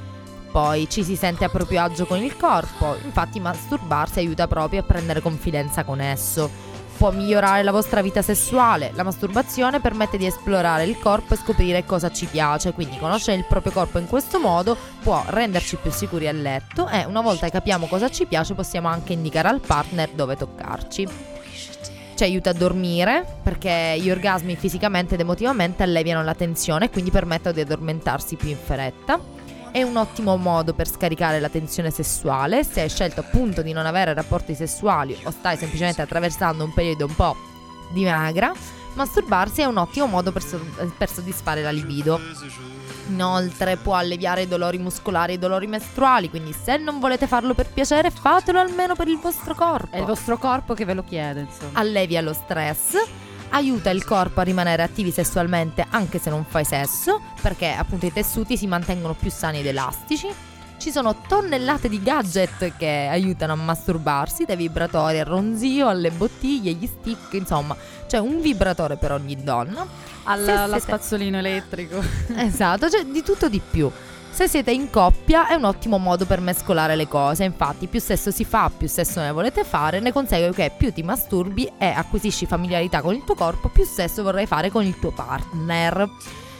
Poi ci si sente a proprio agio con il corpo, infatti masturbarsi aiuta proprio a prendere confidenza con esso. Può migliorare la vostra vita sessuale. La masturbazione permette di esplorare il corpo e scoprire cosa ci piace, quindi conoscere il proprio corpo in questo modo può renderci più sicuri a letto e una volta che capiamo cosa ci piace possiamo anche indicare al partner dove toccarci. Ci aiuta a dormire perché gli orgasmi fisicamente ed emotivamente alleviano la tensione e quindi permettono di addormentarsi più in fretta. È un ottimo modo per scaricare la tensione sessuale. Se hai scelto appunto di non avere rapporti sessuali o stai semplicemente attraversando un periodo un po' di magra, masturbarsi è un ottimo modo per, so- per soddisfare la libido. Inoltre può alleviare i dolori muscolari e i dolori mestruali, quindi se non volete farlo per piacere fatelo almeno per il vostro corpo. È il vostro corpo che ve lo chiede, insomma. Allevia lo stress, aiuta il corpo a rimanere attivi sessualmente anche se non fai sesso, perché appunto i tessuti si mantengono più sani ed elastici. Ci sono tonnellate di gadget che aiutano a masturbarsi, dai vibratori al ronzio, alle bottiglie, agli stick, insomma c'è un vibratore per ogni donna. Alla, alla spazzolino elettrico. Esatto, c'è di tutto di più. Se siete in coppia è un ottimo modo per mescolare le cose, infatti più sesso si fa, più sesso ne volete fare, ne consegue che più ti masturbi e acquisisci familiarità con il tuo corpo, più sesso vorrai fare con il tuo partner.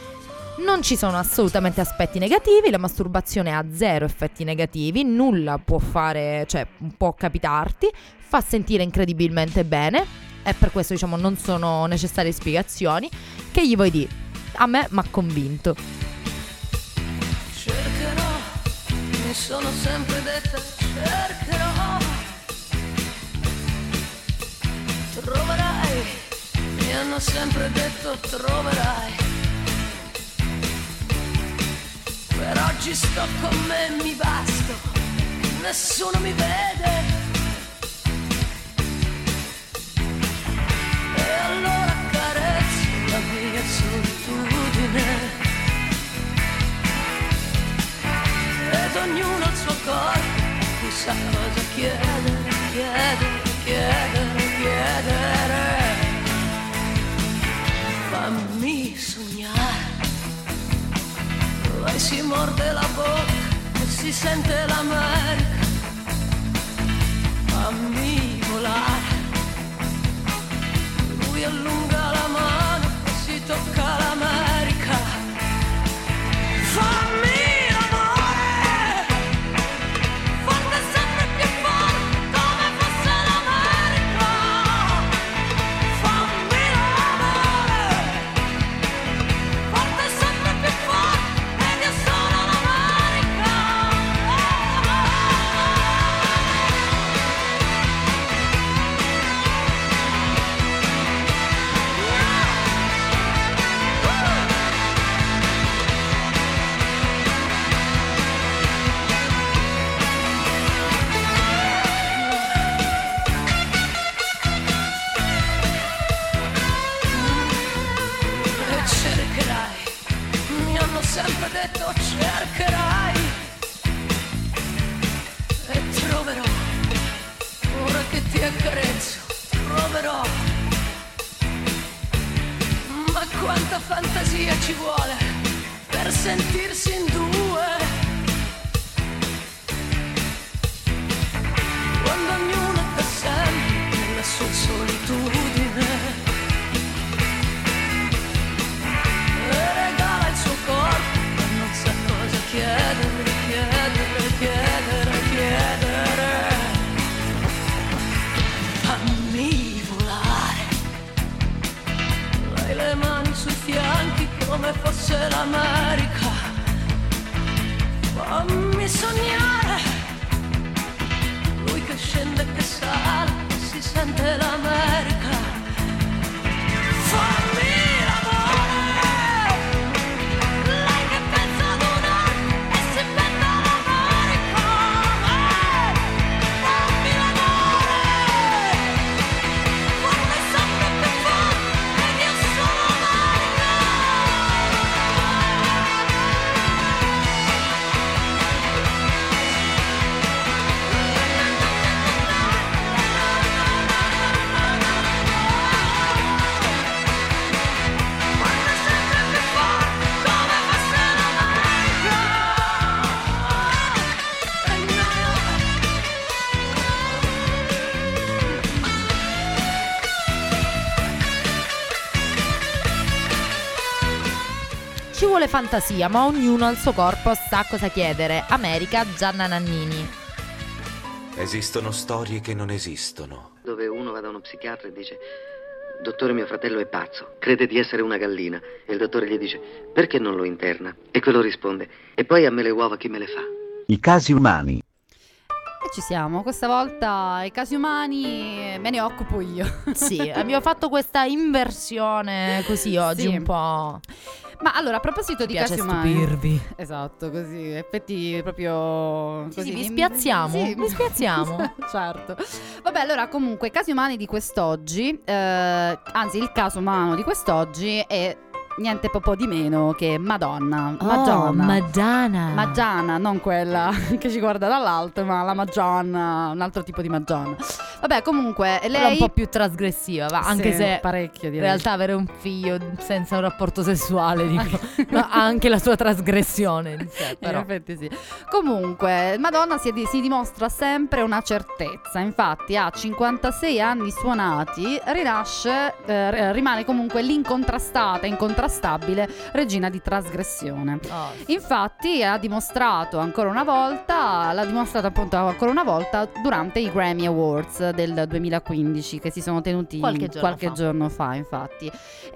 Non ci sono assolutamente aspetti negativi, la masturbazione ha zero effetti negativi, nulla può fare, cioè può capitarti, fa sentire incredibilmente bene e per questo diciamo non sono necessarie spiegazioni. Che gli vuoi dire? A me m'ha convinto. Cercherò, mi sono sempre detta, cercherò hanno sempre detto troverai. Per oggi sto con me e mi basto, nessuno mi vede. E allora carezzo la mia solitudine. Ed ognuno il suo corpo, chissà cosa chiedere, chiedere, chiedere, chiedere. Fammi sognare. Lei si morde la bocca e si sente l'America. Fammi volare. Lui allunga la mano e si tocca l'America. Fammi sempre detto cercherai e troverò, ora che ti accarezzo, troverò. Ma quanta fantasia ci vuole per sentirsi in due, quando ognuno è da sempre nella sua solitudine. Chiedere, chiedere, chiedere, chiedere. Fammi volare. Lei le mani sui fianchi come fosse l'America. Fammi sognare. Lui che scende e che sale, si sente l'America. Fammi Ci vuole fantasia, ma ognuno al suo corpo sa cosa chiedere. America, Gianna Nannini. Esistono storie che non esistono. Dove uno va da uno psichiatra e dice: dottore, mio fratello è pazzo, crede di essere una gallina. E il dottore gli dice: perché non lo interna? E quello risponde: e poi a me le uova chi me le fa? I casi umani. E ci siamo, questa volta i casi umani me ne occupo io. Sì, abbiamo fatto questa inversione così oggi, Sì. un po'. Ma allora, a proposito di piace casi umani, stupirvi. esatto, così, effetti proprio Sì, così, sì, vi spiazziamo, sì. vi spiazziamo. Certo. Vabbè, allora, comunque, i casi umani di quest'oggi, eh, anzi, il caso umano di quest'oggi è niente po' di meno che Madonna. Oh, Madonna. Madonna. Madonna, non quella che ci guarda dall'alto, ma la Madonna, un altro tipo di Madonna. Vabbè, comunque, Quella lei un po' più trasgressiva, va, anche Sì, se parecchio, in direi. realtà avere un figlio senza un rapporto sessuale, dico, no, ha anche la sua trasgressione in sé, però. In effetti sì. Comunque, Madonna si, si dimostra sempre una certezza. Infatti, a cinquantasei anni suonati, rinasce, eh, rimane comunque l'incontrastata, incontrastata incontrastabile regina di trasgressione. Oh. Infatti ha dimostrato ancora una volta, l'ha dimostrato appunto ancora una volta durante i Grammy Awards del duemilaquindici che si sono tenuti Qualche giorno qualche fa. giorno fa, infatti.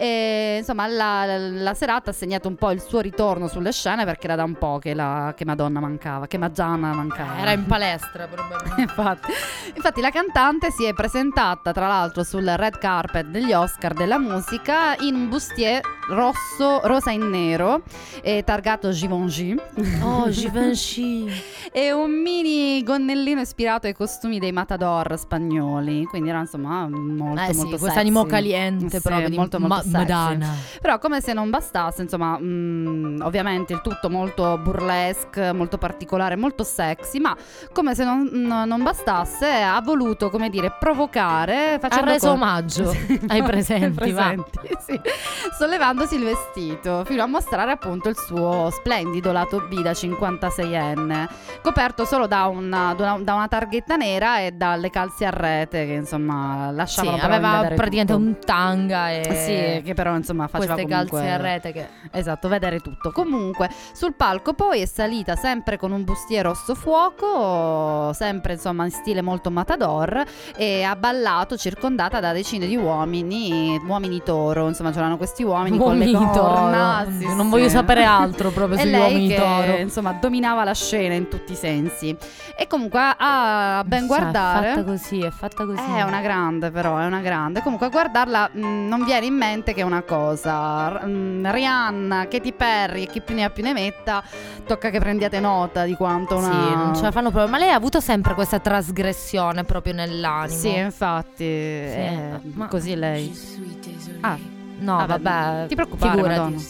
E, insomma, la, la serata ha segnato un po' il suo ritorno sulle scene, perché era da un po' che, la, che Madonna mancava, che Madonna mancava. Era in palestra probabilmente. infatti, infatti la cantante si è presentata tra l'altro sul red carpet degli Oscar della musica in un bustier rosso, rosa in nero e targato Givenchy. Oh, Givenchy. E un mini gonnellino ispirato ai costumi dei matador spagnoli, quindi era insomma molto Eh sì, molto questo sexy. animo caliente Sì, proprio di molto molto Ma- sexy. Madonna. Però come se non bastasse, insomma, mh, ovviamente il tutto molto burlesque, molto particolare, molto sexy, ma come se non, n- non bastasse ha voluto, come dire, provocare, Ha facendo reso co- omaggio ai ai presenti, va. presenti, sì. Sollevandosi il vestito fino a mostrare appunto il suo splendido lato B da cinquantaseienne, coperto solo da una, da una- da una targhetta nera e dalle calze a rete che insomma Sì, lasciavano però aveva vedere praticamente tutto. un tanga e Sì, che però insomma faceva queste comunque calze a rete che esatto, vedere tutto. Comunque sul palco poi è salita sempre con un bustier rosso fuoco, sempre insomma in stile molto matador, e ha ballato circondata da decine di uomini, uomini toro, insomma c'erano questi uomini Uomini con le toro. corna, sì, Non sì. voglio sapere altro proprio E sugli lei uomini che, toro. insomma dominava la scena in tutti i sensi. E comunque a a ben Cioè, guardare è fatta così, è fatta così. è una grande, però è una grande. Comunque a guardarla mh, non viene in mente che una cosa. R- mh, Rihanna, Katy Perry e chi più ne ha più ne metta, tocca che prendiate nota di quanto una... Sì, non ce la fanno proprio. Ma lei ha avuto sempre questa trasgressione proprio nell'animo. Sì, infatti, è ma- così lei. Ah, No, vabbè, vabbè, ti preoccupare, figurati. Madonna.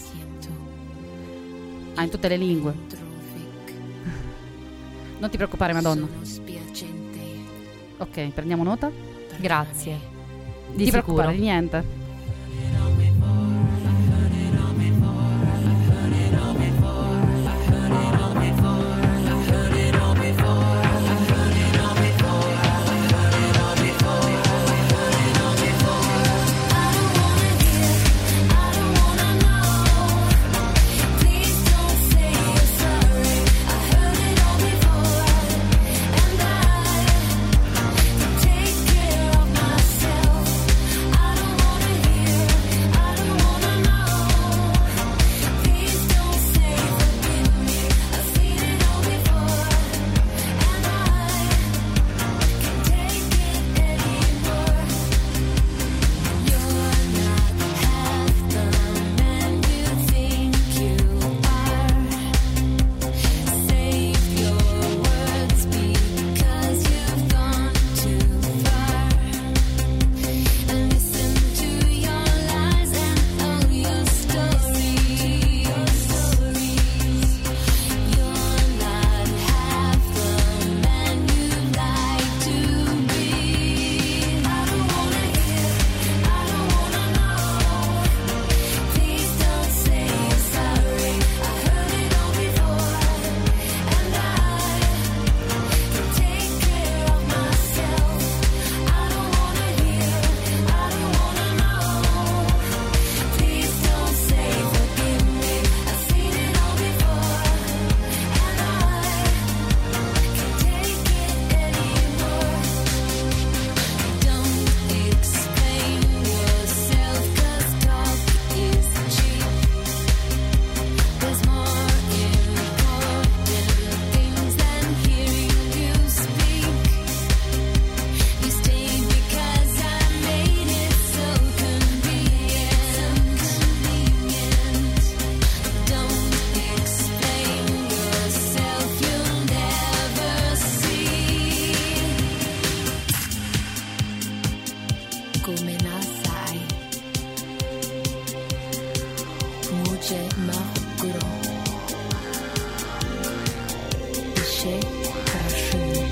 Ah, in tutte le lingue. Non ti preoccupare, Madonna. Ok, prendiamo nota. Grazie. Di Di preoccupare sicuro. di niente. Come la sai, muce magro, ishe krashu,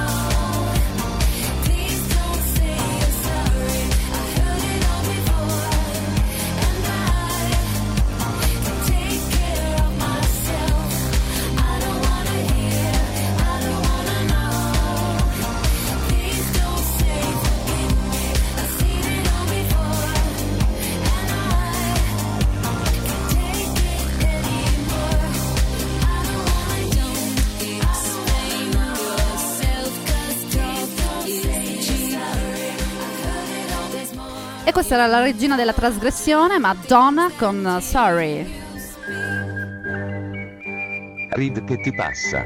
Please don't say you're sorry. I heard it all before. E questa era la regina della trasgressione, Madonna con uh, Sorry. Reed che ti passa.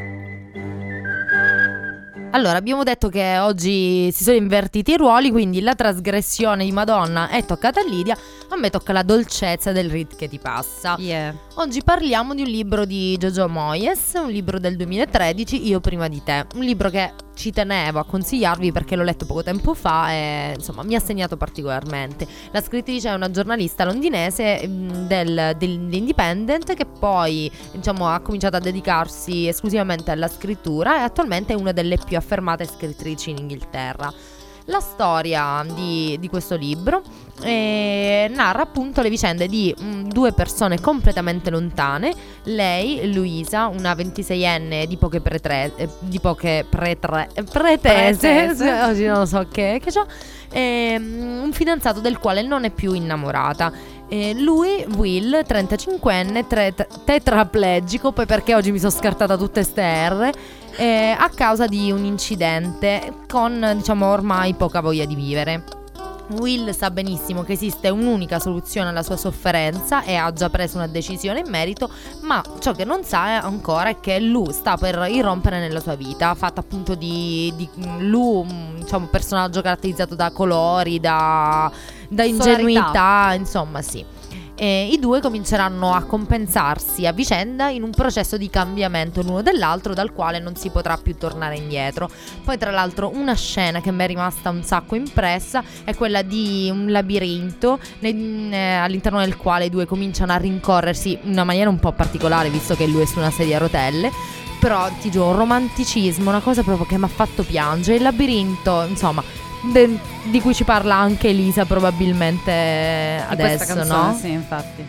Allora, abbiamo detto che oggi si sono invertiti i ruoli, quindi la trasgressione di Madonna è toccata a Lidia, a me tocca la dolcezza del Reed che ti passa. Yeah. Oggi parliamo di un libro di Jojo Moyes, un libro del duemilatredici, Io prima di te, un libro che ci tenevo a consigliarvi perché l'ho letto poco tempo fa e insomma mi ha segnato particolarmente. La scrittrice è una giornalista londinese mh, del, dell'Independent che poi diciamo ha cominciato a dedicarsi esclusivamente alla scrittura e attualmente è una delle più affermate scrittrici in Inghilterra. La storia di, di questo libro eh, narra appunto le vicende di mh, due persone completamente lontane. Lei, Luisa, una ventiseienne di poche, pretre, eh, di poche pretre, pretese, Pretese. oggi non lo so che, che c'ho, eh, un fidanzato del quale non è più innamorata. Eh, lui, Will, trentacinquenne, tre- tetraplegico, poi perché oggi mi sono scartata tutte ste R, eh, a causa di un incidente con, diciamo, ormai poca voglia di vivere. Will sa benissimo che esiste un'unica soluzione alla sua sofferenza e ha già preso una decisione in merito, ma ciò che non sa ancora è che Lou sta per irrompere nella sua vita, fatta appunto di, di Lou, diciamo, un personaggio caratterizzato da colori, da, da ingenuità, Solarità. insomma sì. E i due cominceranno a compensarsi a vicenda in un processo di cambiamento l'uno dell'altro dal quale non si potrà più tornare indietro. Poi tra l'altro una scena che mi è rimasta un sacco impressa è quella di un labirinto ne- eh, all'interno del quale i due cominciano a rincorrersi in una maniera un po' particolare visto che lui è su una sedia a rotelle. Però ti giuro, un romanticismo, una cosa proprio che mi ha fatto piangere. Il labirinto, insomma, de- di cui ci parla anche Elisa probabilmente Di adesso, questa canzone, no? sì, infatti.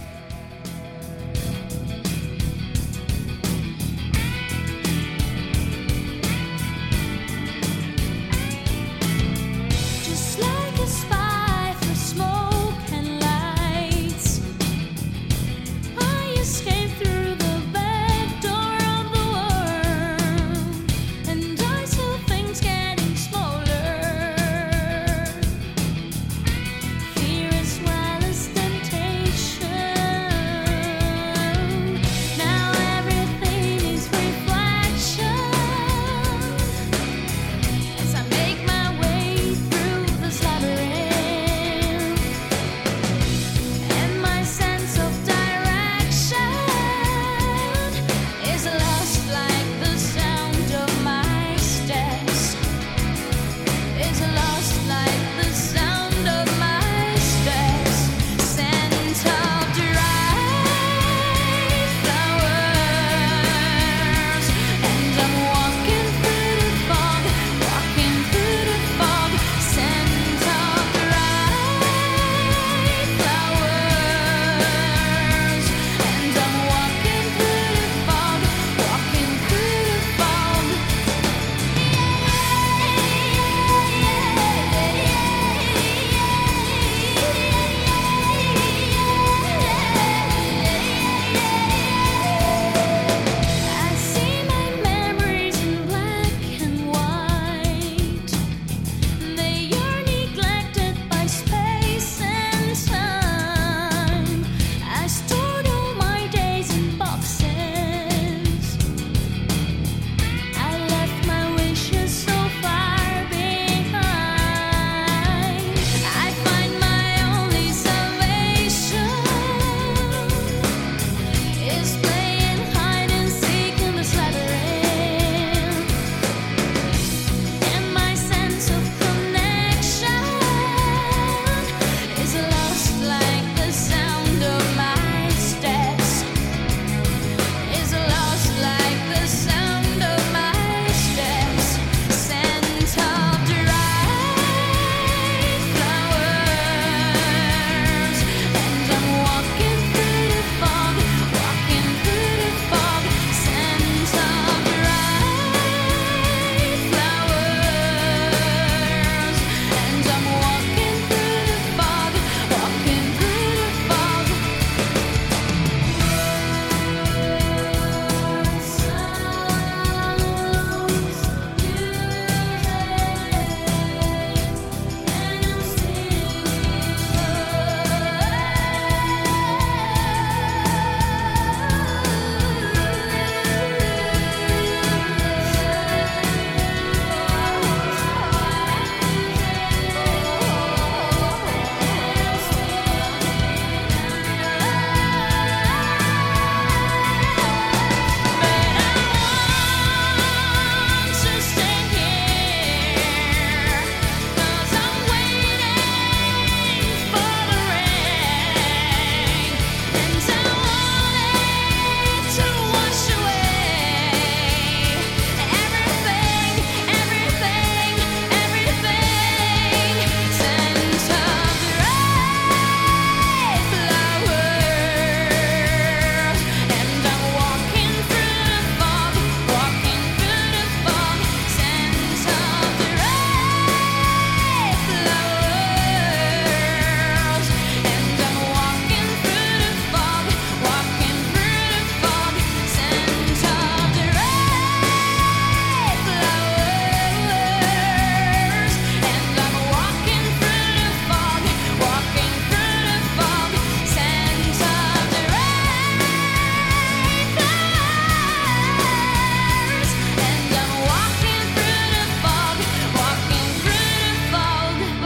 Just like a spy through smoke and lights, I escaped through the back door of the world, and I saw things getting smaller. Fear as well as temptation.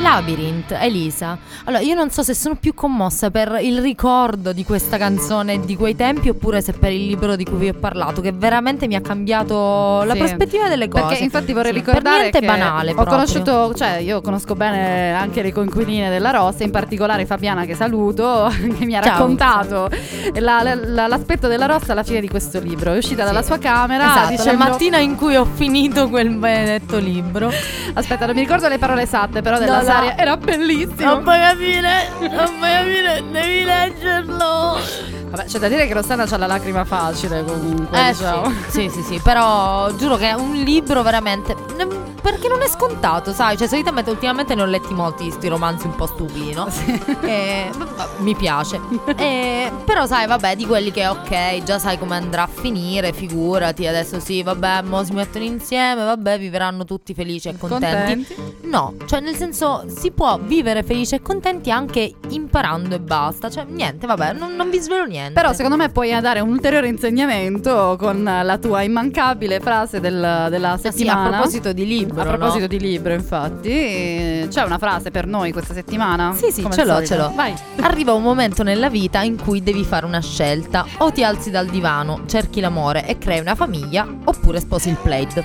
Labyrinth, Elisa. Allora, io non so se sono più commossa per il ricordo di questa canzone di quei tempi oppure se per il libro di cui vi ho parlato, che veramente mi ha cambiato la Sì. prospettiva delle cose. Perché infatti vorrei Sì, ricordare per niente che banale ho proprio. conosciuto, cioè io conosco bene anche le coinquiline della Rossa, in particolare Fabiana, che saluto, che mi ha Ciao. raccontato la- la- l'aspetto della Rossa alla fine di questo libro. È uscita dalla sua camera, Esatto, dicendo... la mattina in cui ho finito quel benedetto libro. Aspetta, non mi ricordo le parole esatte, però della No, no. serie era bellissimo. Non puoi capire, non puoi capire, devi leggerlo. Vabbè, c'è da dire che Rossana c'ha la lacrima facile comunque, Eh diciamo. sì, sì, sì, sì, però giuro che è un libro veramente, perché non è scontato, sai, cioè solitamente ultimamente ne ho letti molti sti romanzi un po' stupidi, no? E, vabbè, mi piace. E, però sai, vabbè, di quelli che ok, già sai come andrà a finire, figurati, adesso sì, vabbè, mo si mettono insieme, vabbè, vivranno tutti felici e contenti. Contenti. No, cioè nel senso si può vivere felici e contenti anche imparando e basta, cioè niente, vabbè, non, non vi svelo niente. Però secondo me puoi dare un ulteriore insegnamento con la tua immancabile frase del- della Ah, sì, settimana. a proposito di libro, A proposito no? di libro, infatti, eh, c'è una frase per noi questa settimana? Sì, sì, Come ce al l'ho, solito. ce l'ho. Vai. Arriva un momento nella vita in cui devi fare una scelta. O ti alzi dal divano, cerchi l'amore e crei una famiglia, oppure sposi il plaid.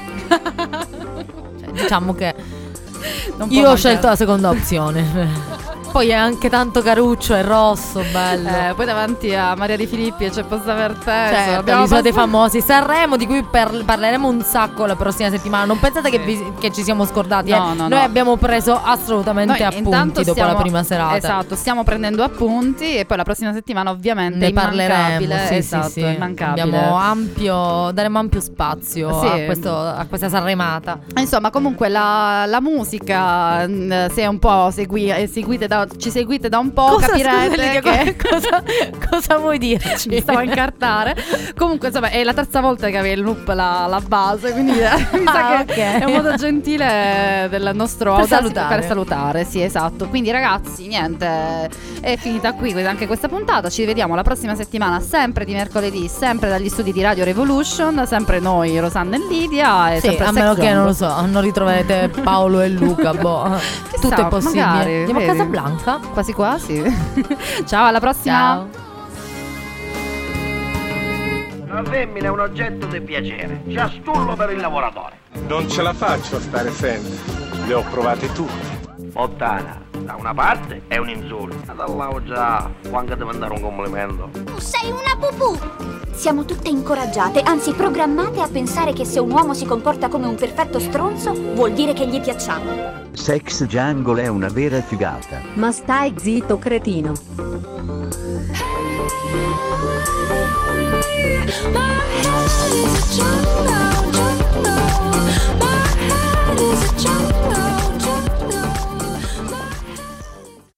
Cioè, diciamo che Non può io ho mancare. scelto la seconda opzione. Poi è anche tanto caruccio e rosso, bello. Eh, poi davanti a Maria Di Filippi e c'è Posta per te. Certo, abbiamo l'isola dei passato- famosi, Sanremo, di cui per- parleremo un sacco la prossima settimana. Non pensate che, vi- che ci siamo scordati, No, eh? no, Noi no. abbiamo preso assolutamente Noi appunti intanto dopo stiamo- la prima serata. Esatto, stiamo prendendo appunti e poi la prossima settimana ovviamente Ne immancabile. parleremo, sì, Esatto, sì, sì. immancabile. Abbiamo ampio, daremo ampio spazio Sì. a, questo, a questa Sanremata. Insomma, comunque la, la musica, mh, se un po' segui, eh, seguite da, ci seguite da un po', Cosa, capirete scusa, Lidia, che cosa, cosa vuoi dirci? mi stavo a incartare. Comunque, insomma, è la terza volta che avevi il loop la, la base, quindi eh, mi sa Ah, che ok. è un modo gentile del nostro Per Audacity salutare. per salutare, sì, esatto. Quindi ragazzi, niente, è finita qui anche questa puntata. Ci vediamo la prossima settimana, sempre di mercoledì, sempre dagli studi di Radio Revolution, sempre noi, Rosanna e Lidia, e Sì, sempre a meno Sex che non lo Zombo. so, non ritroverete Paolo e Luca, boh. Tutto Chissà, è possibile. magari, Andiamo a vedi? Casablanca? Quasi quasi. Ciao, alla prossima. Ciao. La femmina è un oggetto di piacere, c'ha stullo per il lavoratore. Non ce la faccio a stare sempre. Le ho provate tutte. Ottana, da una parte è un insulto, ma dall'altra già, quando devo mandare un complimento. Tu sei una pupù! Siamo tutte incoraggiate, anzi programmate a pensare che se un uomo si comporta come un perfetto stronzo, vuol dire che gli piacciamo. Sex Jungle è una vera figata. Ma stai zitto, cretino. My head is a jungle, jungle. My